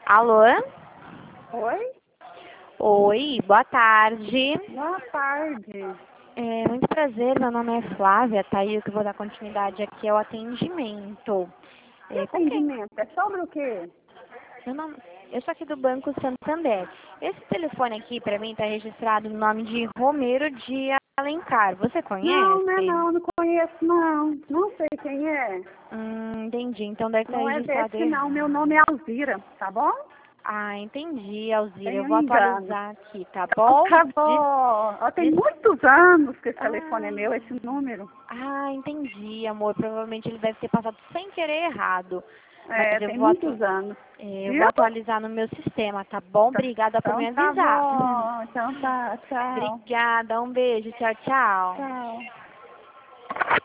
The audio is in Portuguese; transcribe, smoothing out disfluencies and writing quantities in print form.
Alô? Oi? Oi, boa tarde. Boa tarde. Muito prazer, meu nome é Flávia, tá? E eu que vou dar continuidade aqui ao atendimento. Que Com quem? atendimento? É sobre o quê? Eu sou aqui do Banco Santander. Esse telefone aqui, pra mim, tá registrado no nome de Romero de Alencar. Você conhece? Não conheço não. Não sei quem é. Entendi. Então deve estar Não é registrado desse não. errado. Meu nome é Alzira, tá bom? Ah, entendi, Alzira. Tem Eu um vou engano. atualizar aqui, tá bom? Tá bom. Ó, tem Des- muitos anos que esse telefone é Ah. meu, esse número. Entendi, amor. Provavelmente ele deve ter passado sem querer errado. Mas É, tem muitos anos. eu Viu? vou atualizar no meu sistema, tá bom? Obrigada por Então me tá avisar. bom. Então tá. Tchau. Obrigada, um beijo. Tchau, tchau. Tchau.